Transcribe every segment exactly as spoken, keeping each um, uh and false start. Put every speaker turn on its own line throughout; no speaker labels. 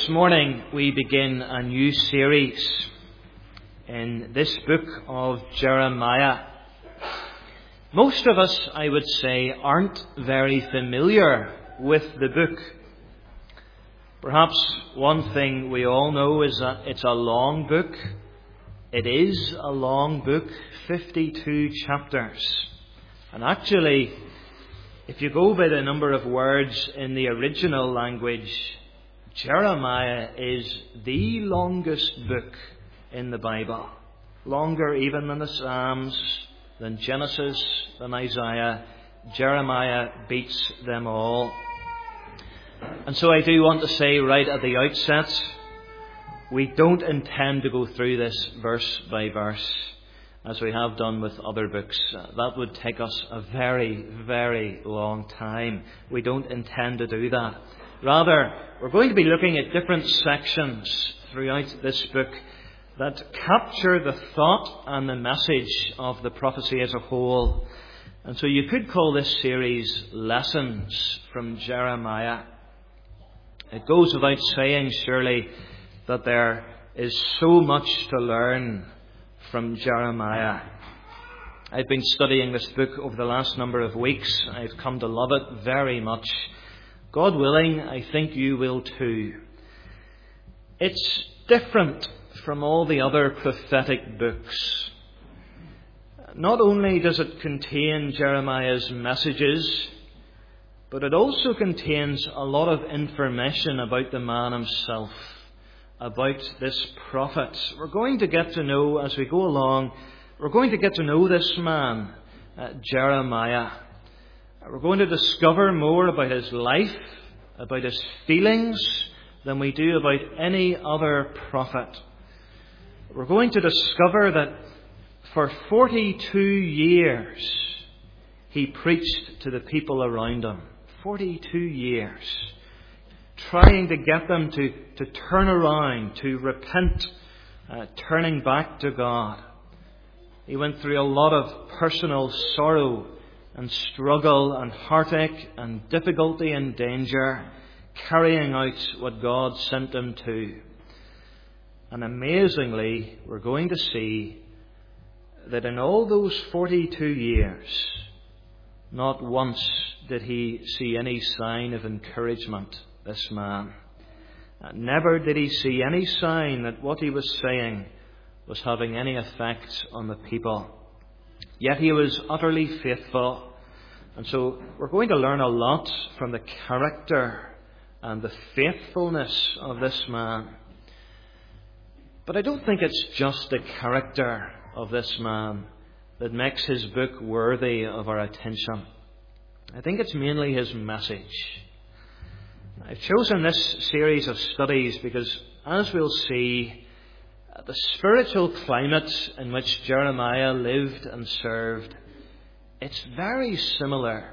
This morning we begin a new series in this book of Jeremiah. Most of us, I would say, aren't very familiar with the book. Perhaps one thing we all know is that it's a long book. It is a long book, fifty-two chapters. And actually, if you go by the number of words in the original language, Jeremiah is the longest book in the Bible. Longer even than the Psalms, than Genesis, than Isaiah. Jeremiah beats them all. And so I do want to say right at the outset, we don't intend to go through this verse by verse as we have done with other books. That would take us a very, very long time. We don't intend to do that. Rather, we're going to be looking at different sections throughout this book that capture the thought and the message of the prophecy as a whole. And so you could call this series Lessons from Jeremiah. It goes without saying, surely, that there is so much to learn from Jeremiah. I've been studying this book over the last number of weeks. I've come to love it very much. God willing, I think you will too. It's different from all the other prophetic books. Not only does it contain Jeremiah's messages, but it also contains a lot of information about the man himself, about this prophet. We're going to get to know, as we go along, we're going to get to know this man, uh, Jeremiah. We're going to discover more about his life, about his feelings, than we do about any other prophet. We're going to discover that for forty-two years he preached to the people around him. forty-two years. Trying to get them to, to turn around, to repent, uh, turning back to God. He went through a lot of personal sorrow and struggle and heartache and difficulty and danger, carrying out what God sent him to. And amazingly, we're going to see that in all those forty-two years, not once did he see any sign of encouragement, this man. Never did he see any sign that what he was saying was having any effect on the people. Yet he was utterly faithful. And so we're going to learn a lot from the character and the faithfulness of this man. But I don't think it's just the character of this man that makes his book worthy of our attention. I think it's mainly his message. I've chosen this series of studies because, as we'll see, the spiritual climate in which Jeremiah lived and served, it's very similar,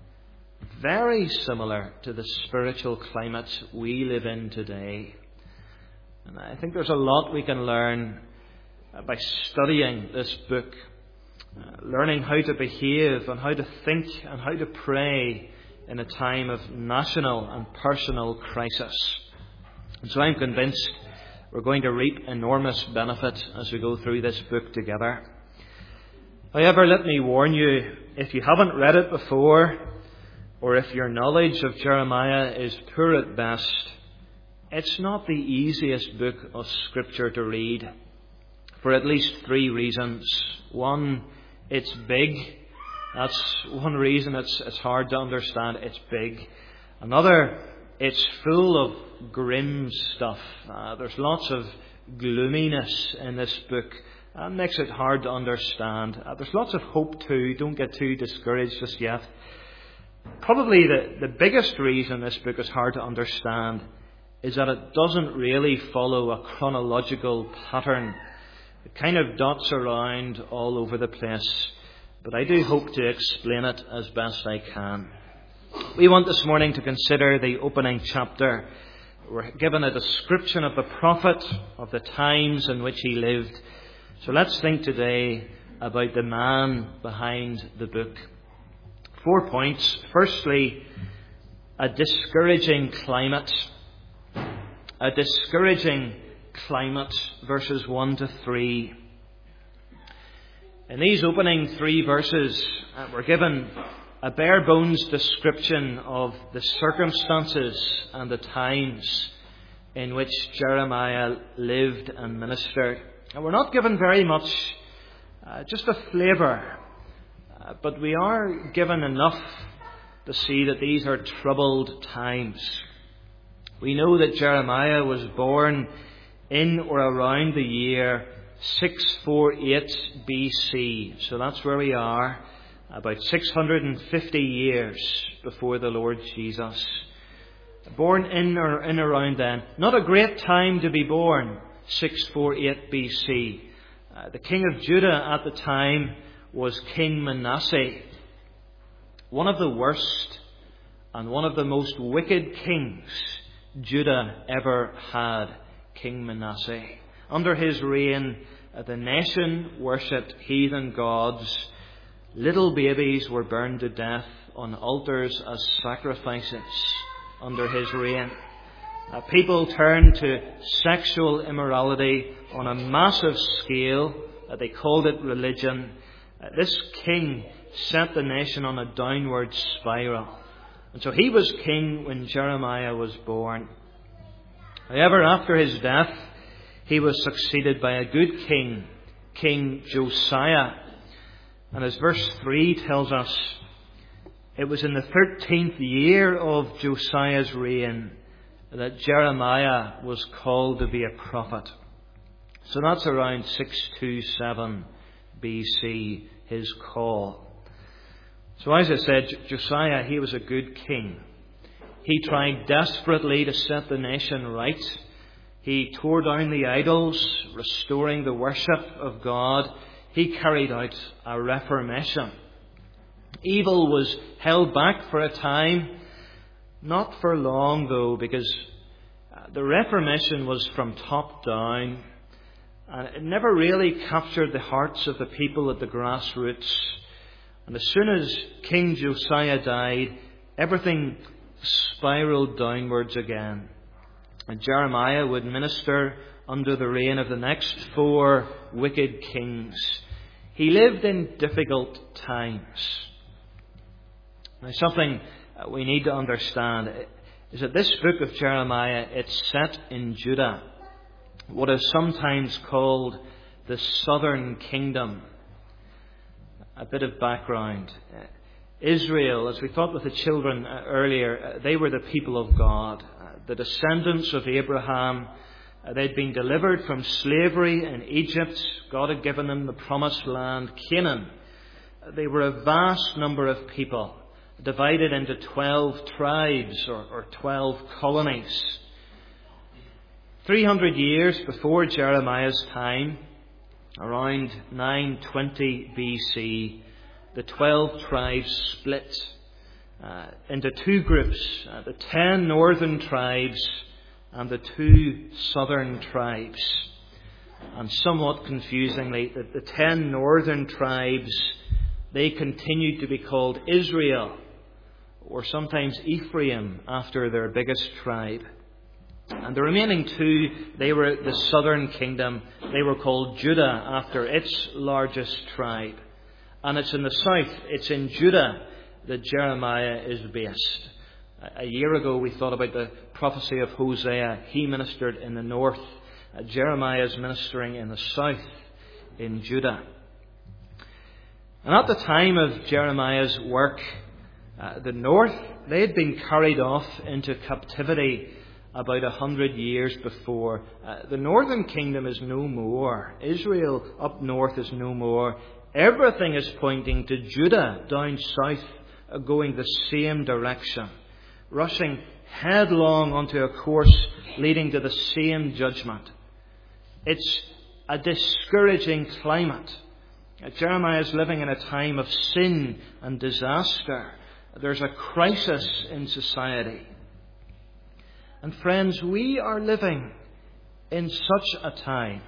very similar to the spiritual climate we live in today. And I think there's a lot we can learn by studying this book, uh, learning how to behave and how to think and how to pray in a time of national and personal crisis. And so I'm convinced we're going to reap enormous benefit as we go through this book together. However, let me warn you, if you haven't read it before, or if your knowledge of Jeremiah is poor at best, it's not the easiest book of Scripture to read, for at least three reasons. One, it's big. That's one reason it's, it's hard to understand. It's big. Another, it's full of grim stuff. Uh, there's lots of gloominess in this book. That makes it hard to understand. Uh, there's lots of hope too. Don't get too discouraged just yet. Probably the, the biggest reason this book is hard to understand is that it doesn't really follow a chronological pattern. It kind of dots around all over the place. But I do hope to explain it as best I can. We want this morning to consider the opening chapter. We're given a description of the prophet, of the times in which he lived. So let's think today about the man behind the book. Four points. Firstly, a discouraging climate. a discouraging climate, verses one to three. In these opening three verses, uh, we're given a bare bones description of the circumstances and the times in which Jeremiah lived and ministered. And we're not given very much, uh, just a flavour, uh, but we are given enough to see that these are troubled times. We know that Jeremiah was born in or around the year six forty-eight B C. So that's where we are, about six hundred fifty years before the Lord Jesus. Born in or in around then. Not a great time to be born, six forty-eight B C. Uh, the king of Judah at the time was King Manasseh. One of the worst and one of the most wicked kings Judah ever had, King Manasseh. Under his reign, uh, the nation worshipped heathen gods. Little babies were burned to death on altars as sacrifices under his reign. Uh, people turned to sexual immorality on a massive scale. Uh, they called it religion. Uh, this king set the nation on a downward spiral. And so he was king when Jeremiah was born. However, after his death, he was succeeded by a good king, King Josiah. And as verse three tells us, it was in the thirteenth year of Josiah's reign that Jeremiah was called to be a prophet. So that's around six twenty-seven B C, his call. So as I said, Josiah, he was a good king. He tried desperately to set the nation right. He tore down the idols, restoring the worship of God. He carried out a reformation. Evil was held back for a time, not for long though, because the Reformation was from top down, and it never really captured the hearts of the people at the grassroots. And as soon as King Josiah died, everything spiraled downwards again. And Jeremiah would minister under the reign of the next four wicked kings. He lived in difficult times. Now, something we need to understand is that this book of Jeremiah, it's set in Judah, what is sometimes called the southern kingdom. A bit of background. Israel, as we thought with the children earlier, they were the people of God, the descendants of Abraham. They'd been delivered from slavery in Egypt. God had given them the promised land, Canaan. They were a vast number of people, divided into twelve tribes or, or twelve colonies. Three hundred years before Jeremiah's time, around nine twenty B C, the twelve tribes split uh, into two groups, uh, the ten northern tribes and the two southern tribes. And somewhat confusingly, the, the ten northern tribes, they continued to be called Israel, or sometimes Ephraim, after their biggest tribe. And the remaining two, they were the southern kingdom. They were called Judah, after its largest tribe. And it's in the south, it's in Judah, that Jeremiah is based. A year ago we thought about the prophecy of Hosea. He ministered in the north. Jeremiah is ministering in the south, in Judah. And at the time of Jeremiah's work, uh, the north, they had been carried off into captivity about a hundred years before. Uh, the northern kingdom is no more. Israel up north is no more. Everything is pointing to Judah down south, uh, going the same direction, rushing headlong onto a course leading to the same judgment. It's a discouraging climate. Uh, Jeremiah is living in a time of sin and disaster. There's a crisis in society. And friends, we are living in such a time.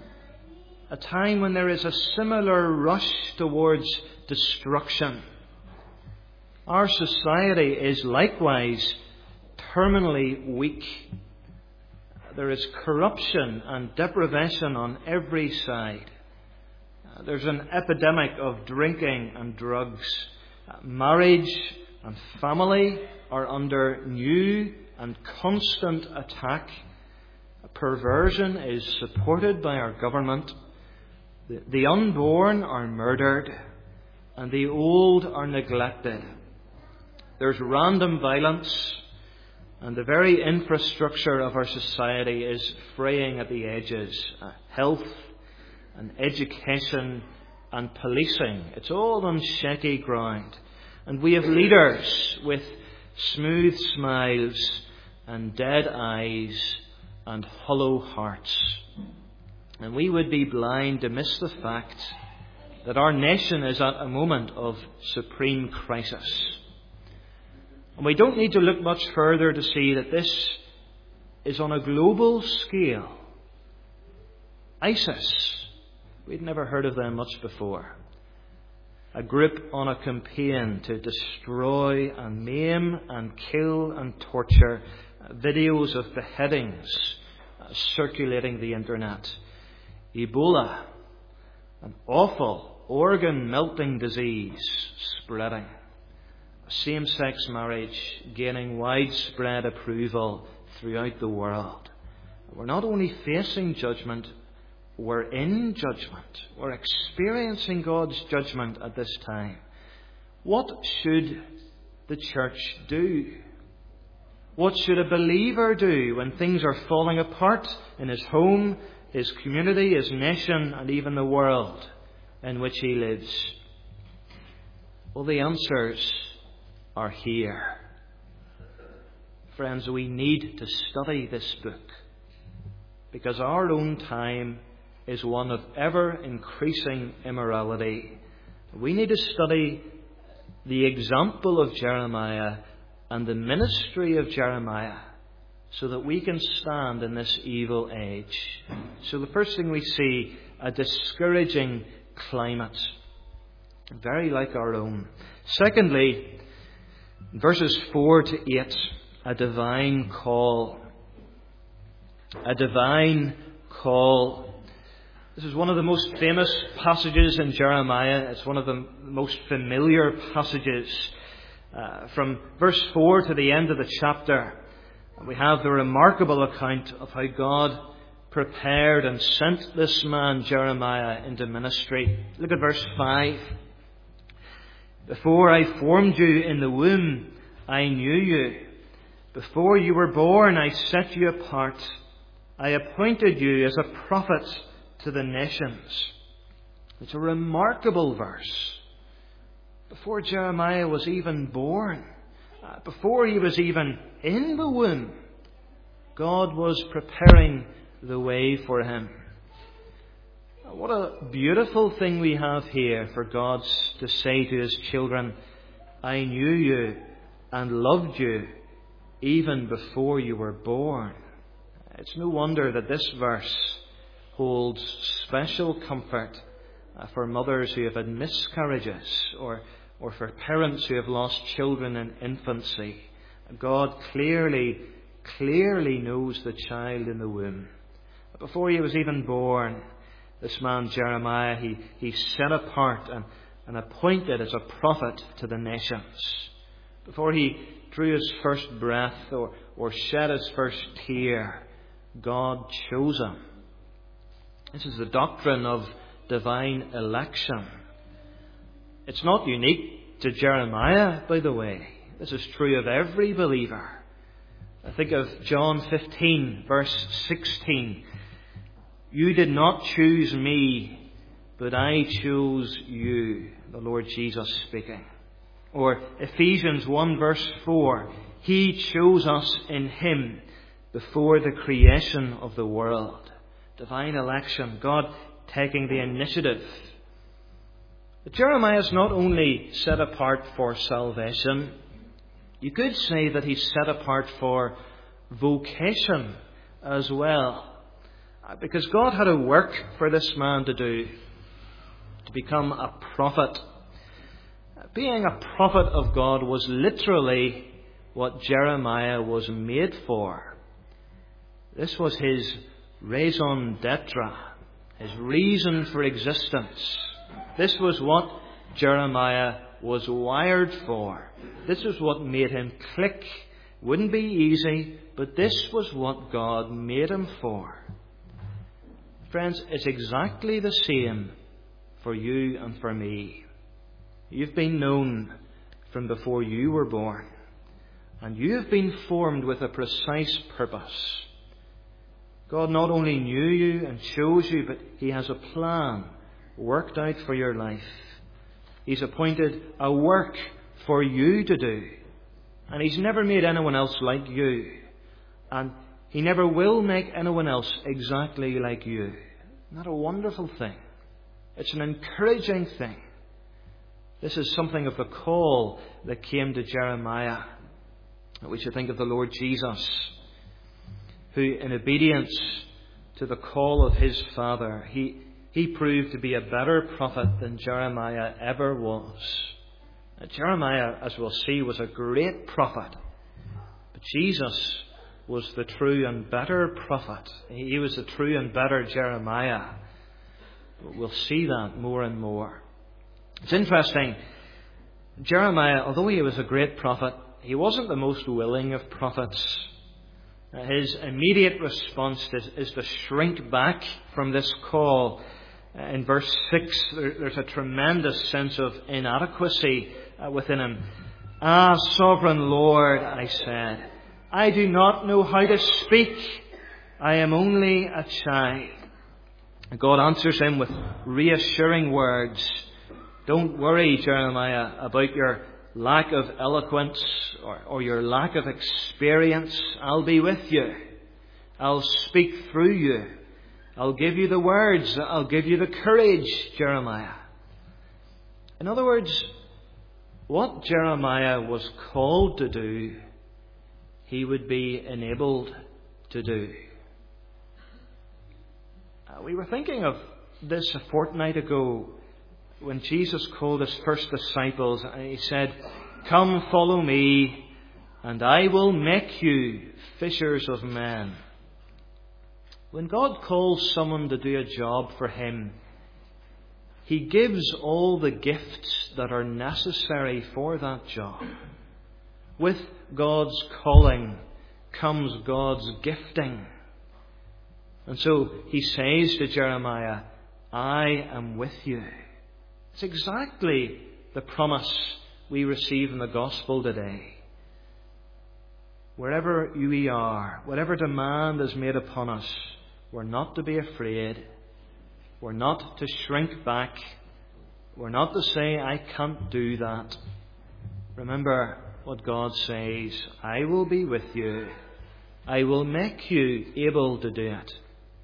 A time when there is a similar rush towards destruction. Our society is likewise terminally weak. there is corruption and deprivation on every side. Uh, there's an epidemic of drinking and drugs. Uh, marriage and family are under new and constant attack. Perversion is supported by our government. The, the unborn are murdered, and the old are neglected. There's random violence, and the very infrastructure of our society is fraying at the edges. Uh, health and education and policing, it's all on shaky ground. And we have leaders with smooth smiles and dead eyes and hollow hearts. And we would be blind to miss the fact that our nation is at a moment of supreme crisis. And we don't need to look much further to see that this is on a global scale. ISIS, we'd never heard of them much before. A group on a campaign to destroy and maim and kill and torture. Videos of beheadings uh, circulating the internet. Ebola, an awful organ-melting disease spreading. Same-sex marriage gaining widespread approval throughout the world. We're not only facing judgment, we're in judgment. We're experiencing God's judgment at this time. What should the church do? What should a believer do when things are falling apart in his home, his community, his nation, and even the world in which he lives? Well, the answers are here. Friends, we need to study this book because our own time is one of ever-increasing immorality. We need to study the example of Jeremiah and the ministry of Jeremiah so that we can stand in this evil age. So the first thing we see, a discouraging climate, very like our own. Secondly, verses four to eight, a divine call. A divine call. This is one of the most famous passages in Jeremiah. It's one of the most familiar passages. Uh, from verse four to the end of the chapter, we have the remarkable account of how God prepared and sent this man Jeremiah into ministry. Look at verse five. Before I formed you in the womb, I knew you. Before you were born, I set you apart. I appointed you as a prophet to the nations. It's a remarkable verse. Before Jeremiah was even born, uh, before he was even in the womb, God was preparing the way for him. What a beautiful thing we have here for God to say to his children, I knew you and loved you even before you were born. It's no wonder that this verse holds special comfort uh, for mothers who have had miscarriages or, or for parents who have lost children in infancy. God clearly, clearly knows the child in the womb. Before he was even born, this man Jeremiah, he, he's set apart and, and appointed as a prophet to the nations. Before he drew his first breath or, or shed his first tear, God chose him. This is the doctrine of divine election. It's not unique to Jeremiah, by the way. This is true of every believer. I think of John fifteen, verse sixteen. You did not choose me, but I chose you, the Lord Jesus speaking. Or Ephesians one, verse four. He chose us in Him before the creation of the world. Divine election, God taking the initiative. But Jeremiah is not only set apart for salvation, you could say that he's set apart for vocation as well. Because God had a work for this man to do, to become a prophet. Being a prophet of God was literally what Jeremiah was made for. This was his raison d'etre, his reason for existence. This was what Jeremiah was wired for. This was what made him click. Wouldn't be easy, but this was what God made him for. Friends, it's exactly the same for you and for me. You've been known from before you were born, and you have been formed with a precise purpose. God not only knew you and chose you, but He has a plan worked out for your life. He's appointed a work for you to do. And He's never made anyone else like you. And He never will make anyone else exactly like you. Isn't that a wonderful thing? It's an encouraging thing. This is something of the call that came to Jeremiah. We should think of the Lord Jesus, who in obedience to the call of His Father, He, he proved to be a better prophet than Jeremiah ever was. Now, Jeremiah, as we'll see, was a great prophet. But Jesus was the true and better prophet. He was the true and better Jeremiah. We'll see that more and more. It's interesting. Jeremiah, although he was a great prophet, he wasn't the most willing of prophets. His immediate response is, is to shrink back from this call. In verse six, there, there's a tremendous sense of inadequacy within him. "Ah, sovereign Lord," I said, "I do not know how to speak. I am only a child." God answers him with reassuring words. Don't worry, Jeremiah, about your lack of eloquence or, or your lack of experience. I'll be with you. I'll speak through you. I'll give you the words. I'll give you the courage, Jeremiah. In other words, what Jeremiah was called to do, he would be enabled to do. Uh, we were thinking of this a fortnight ago when Jesus called His first disciples. And He said, "Come, follow me, and I will make you fishers of men." When God calls someone to do a job for Him, He gives all the gifts that are necessary for that job. With God's calling comes God's gifting. And so He says to Jeremiah, "I am with you." It's exactly the promise we receive in the gospel today. Wherever we are, whatever demand is made upon us, we're not to be afraid. We're not to shrink back. We're not to say, "I can't do that." Remember what God says, "I will be with you. I will make you able to do it."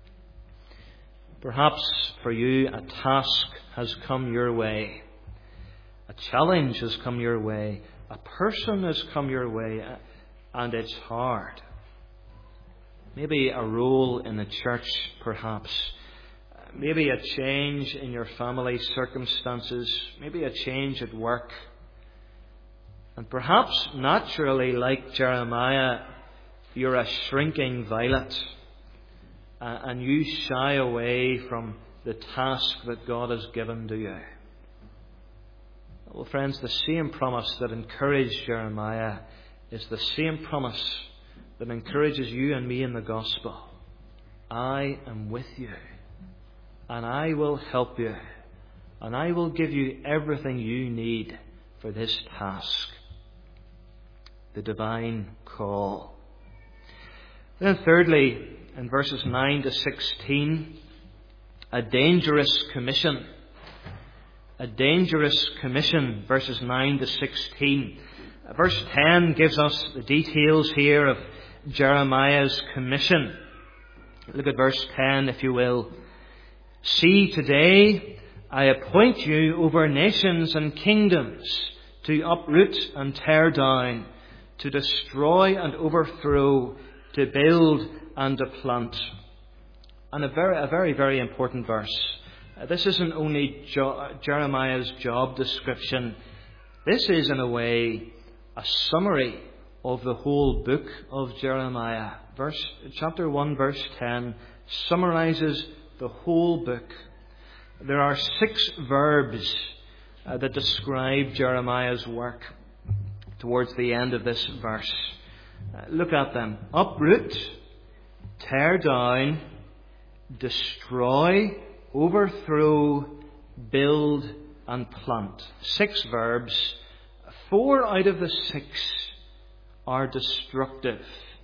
Perhaps for you a task has come your way. A challenge has come your way. A person has come your way, and it's hard. Maybe a role in the church, perhaps. Maybe a change in your family circumstances. Maybe a change at work. And perhaps naturally, like Jeremiah, you're a shrinking violet. Uh, and you shy away from the task that God has given to you. Well, friends, the same promise that encouraged Jeremiah is the same promise that encourages you and me in the gospel. "I am with you, and I will help you, and I will give you everything you need for this task." The divine call. Then thirdly, in verses nine to sixteen, a dangerous commission. A dangerous commission, verses nine to sixteen. Verse ten gives us the details here of Jeremiah's commission. Look at verse ten, if you will. "See, today I appoint you over nations and kingdoms to uproot and tear down, to destroy and overthrow, to build and to plant." And a very, a very, very important verse. Uh, this isn't only jo- Jeremiah's job description. This is, in a way, a summary of the whole book of Jeremiah. Verse, chapter one, verse ten, summarizes the whole book. There are six verbs uh, that describe Jeremiah's work towards the end of this verse. Uh, look at them. Uproot, tear down, destroy, overthrow, build, and plant. Six verbs. Four out of the six are destructive.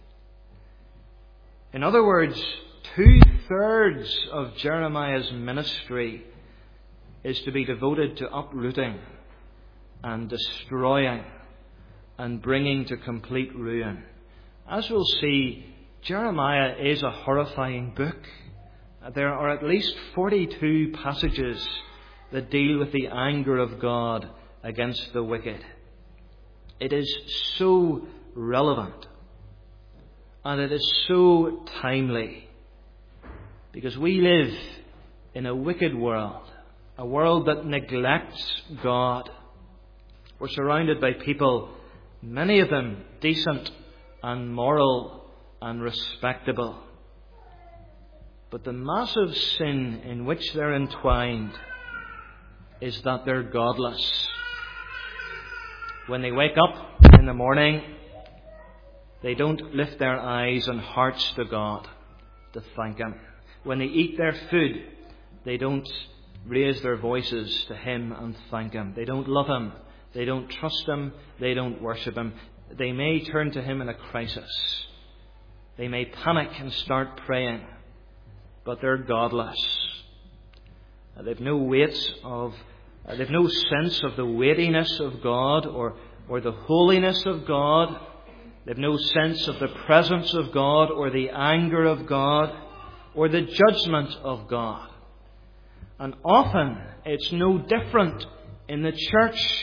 In other words, two-thirds of Jeremiah's ministry is to be devoted to uprooting and destroying and bringing to complete ruin. As we'll see, Jeremiah is a horrifying book. There are at least forty-two passages that deal with the anger of God against the wicked. It is so relevant and it is so timely because we live in a wicked world, a world that neglects God. We're surrounded by people, many of them decent and moral and respectable. But the massive sin in which they're entwined is that they're godless. When they wake up in the morning, they don't lift their eyes and hearts to God to thank Him. When they eat their food, they don't raise their voices to Him and thank Him. They don't love Him. They don't trust Him. They don't worship Him. They may turn to Him in a crisis. They may panic and start praying, but they're godless. They've no weight of, they've no sense of the weightiness of God or, or the holiness of God. They've no sense of the presence of God or the anger of God or the judgment of God. And often it's no different in the church.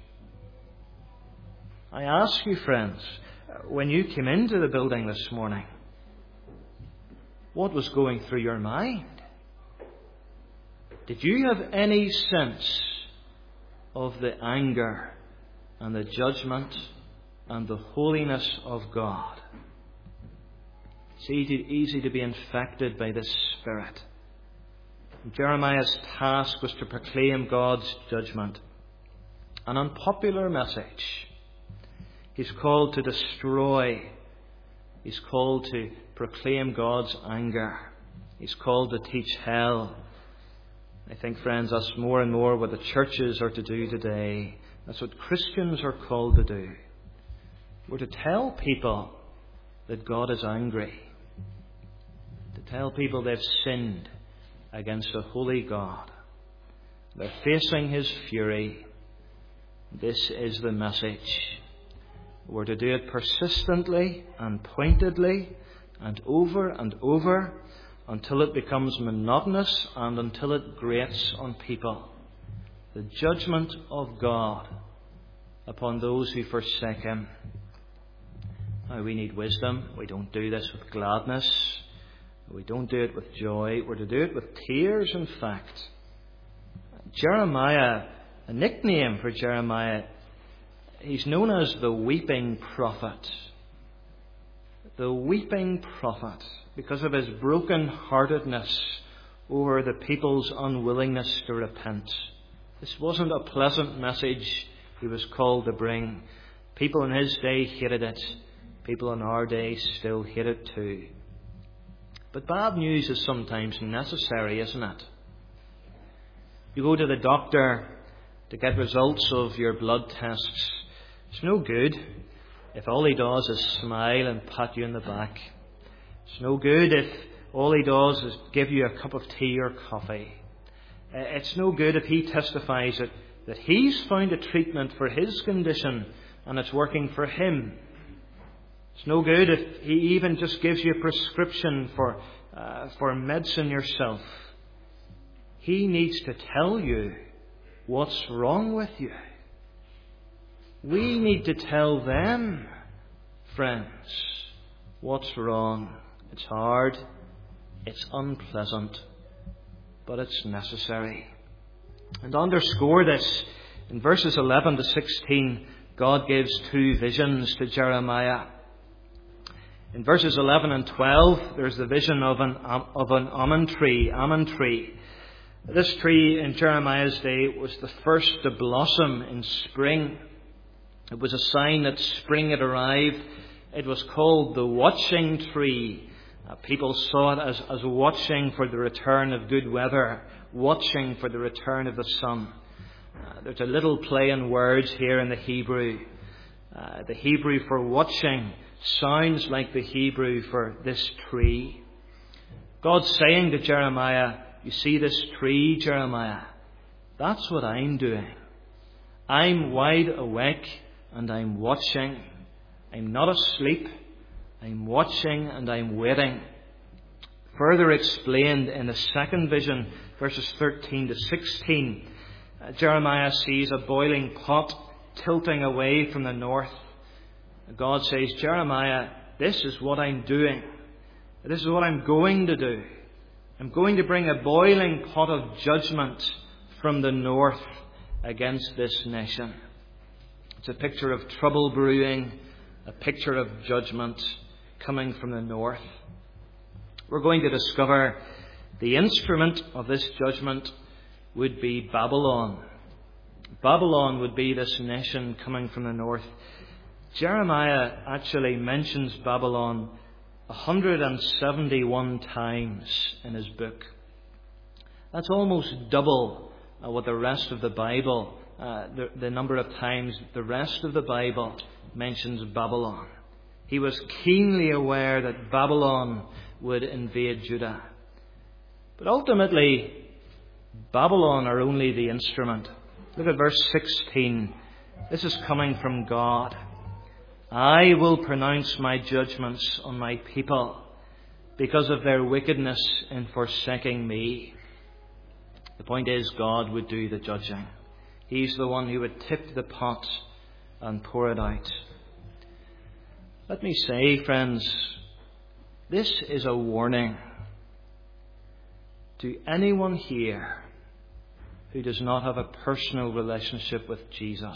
I ask you, friends, when you came into the building this morning, what was going through your mind? Did you have any sense of the anger and the judgment and the holiness of God? It's easy, easy to be infected by this spirit. Jeremiah's task was to proclaim God's judgment. An unpopular message. He's called to destroy. He's called to proclaim God's anger. He's called to teach hell. I think, friends, that's more and more what the churches are to do today. That's what Christians are called to do. We're to tell people that God is angry. To tell people they've sinned against a holy God. They're facing His fury. This is the message. We're to do it persistently and pointedly and over and over until it becomes monotonous and until it grates on people. The judgment of God upon those who forsake Him. Now, we need wisdom. We don't do this with gladness. We don't do it with joy. We're to do it with tears, in fact. Jeremiah, a nickname for Jeremiah, he's known as the weeping prophet. The weeping prophet, because of his broken-heartedness over the people's unwillingness to repent. This wasn't a pleasant message he was called to bring. People in his day hated it. People in our day still hate it too. But bad news is sometimes necessary, isn't it? You go to the doctor to get results of your blood tests. It's no good if all he does is smile and pat you in the back. It's no good if all he does is give you a cup of tea or coffee. It's no good if he testifies that, that he's found a treatment for his condition and it's working for him. It's no good if he even just gives you a prescription for, uh, for medicine yourself. He needs to tell you what's wrong with you. We need to tell them, friends, what's wrong. It's hard, it's unpleasant, but it's necessary. And to underscore this, in verses eleven to sixteen, God gives two visions to Jeremiah. In verses eleven and twelve, there's the vision of an, of an almond tree, almond tree. This tree in Jeremiah's day was the first to blossom in spring. It was a sign that spring had arrived. It was called the watching tree. Uh, people saw it as, as watching for the return of good weather, watching for the return of the sun. Uh, there's a little play on words here in the Hebrew. Uh, the Hebrew for watching sounds like the Hebrew for this tree. God's saying to Jeremiah, you see this tree, Jeremiah? That's what I'm doing. I'm wide awake and I'm watching. I'm not asleep. I'm watching and I'm waiting. Further explained in the second vision, verses thirteen to sixteen, uh, Jeremiah sees a boiling pot tilting away from the north. God says, Jeremiah, this is what I'm doing. This is what I'm going to do. I'm going to bring a boiling pot of judgment from the north against this nation. It's a picture of trouble brewing, a picture of judgment coming from the north. We're going to discover the instrument of this judgment would be Babylon. Babylon would be this nation coming from the north. Jeremiah actually mentions Babylon one hundred seventy-one times in his book. That's almost double uh, what the rest of the Bible, uh, the, the number of times the rest of the Bible mentions Babylon. He was keenly aware that Babylon would invade Judah. But ultimately, Babylon are only the instrument. Look at verse sixteen. This is coming from God. I will pronounce my judgments on my people because of their wickedness in forsaking me. The point is, God would do the judging. He's the one who would tip the pot and pour it out. Let me say, friends, this is a warning to anyone here who does not have a personal relationship with Jesus.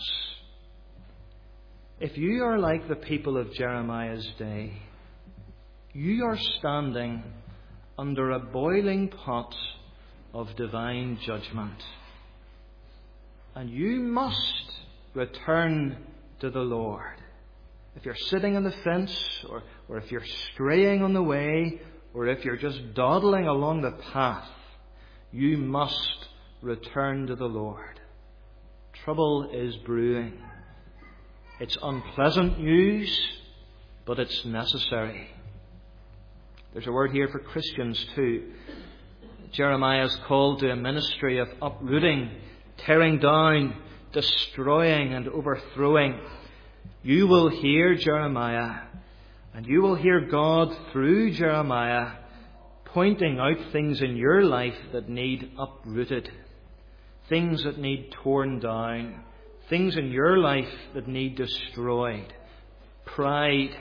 If you are like the people of Jeremiah's day, you are standing under a boiling pot of divine judgment. And you must return to the Lord. If you're sitting on the fence, or, or if you're straying on the way, or if you're just dawdling along the path, you must return to the Lord. Trouble is brewing. It's unpleasant news, but it's necessary. There's a word here for Christians too. Jeremiah is called to a ministry of uprooting, tearing down, destroying and overthrowing. You will hear Jeremiah, and you will hear God through Jeremiah pointing out things in your life that need uprooted, things that need torn down, things in your life that need destroyed. Pride,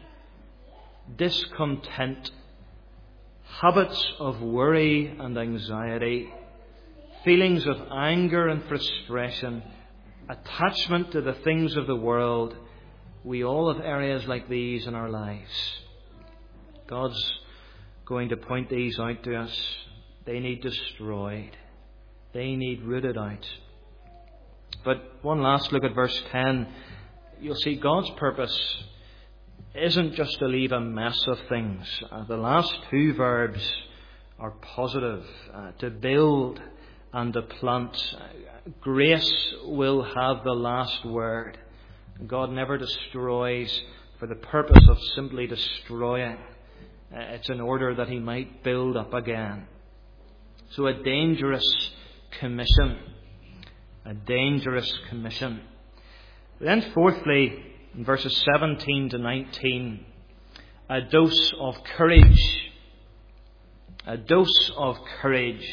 discontent, habits of worry and anxiety, feelings of anger and frustration, attachment to the things of the world. We all have areas like these in our lives. God's going to point these out to us. They need destroyed. They need rooted out. But one last look at verse ten. You'll see God's purpose isn't just to leave a mess of things. Uh, the last two verbs are positive. Uh, to build and to plant. Uh, grace will have the last word. God never destroys for the purpose of simply destroying. Uh, it's in order that he might build up again. So a dangerous commission. A dangerous commission. Then fourthly, in verses seventeen to nineteen, a dose of courage. A dose of courage.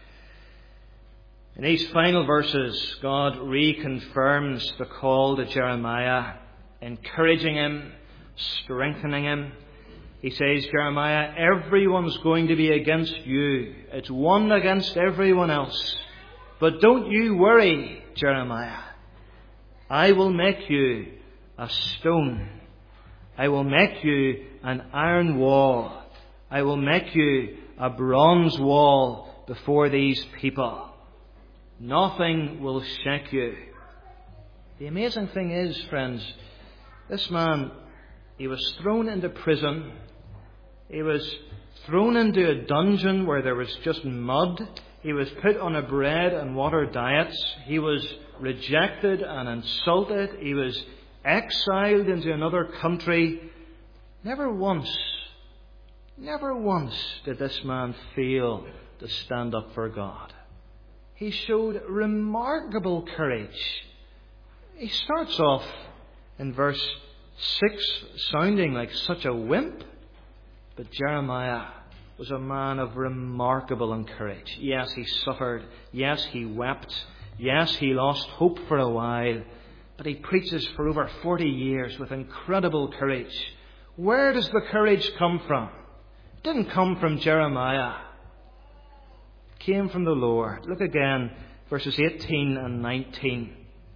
In these final verses, God reconfirms the call to Jeremiah, encouraging him, strengthening him. He says, Jeremiah, everyone's going to be against you. It's one against everyone else. But don't you worry, Jeremiah. I will make you a stone. I will make you an iron wall. I will make you a bronze wall before these people. Nothing will shake you. The amazing thing is, friends, this man, he was thrown into prison. He was thrown into a dungeon where there was just mud. He was put on a bread and water diet. He was rejected and insulted. He was exiled into another country. Never once, never once did this man fail to stand up for God. He showed remarkable courage. He starts off in verse six sounding like such a wimp, but Jeremiah was a man of remarkable courage. Yes, he suffered. Yes, he wept. Yes, he lost hope for a while. But he preaches for over forty years with incredible courage. Where does the courage come from? It didn't come from Jeremiah. It came from the Lord. Look again, verses eighteen and nineteen.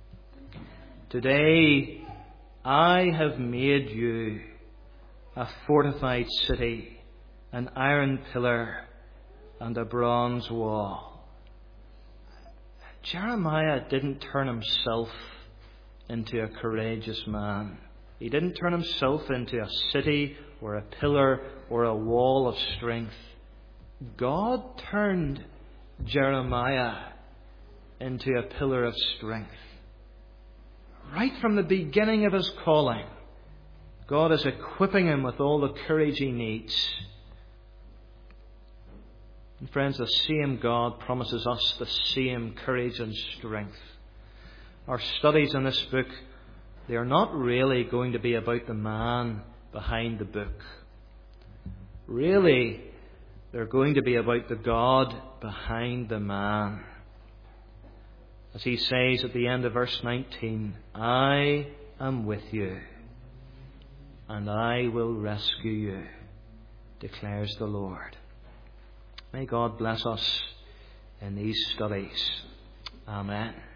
Today I have made you a fortified city, an iron pillar and a bronze wall. Jeremiah didn't turn himself into a courageous man. He didn't turn himself into a city or a pillar or a wall of strength. God turned Jeremiah into a pillar of strength. Right from the beginning of his calling, God is equipping him with all the courage he needs. And friends, the same God promises us the same courage and strength. Our studies in this book, they are not really going to be about the man behind the book. Really, they're going to be about the God behind the man. As he says at the end of verse nineteen, I am with you, and I will rescue you, declares the Lord. May God bless us in these studies. Amen.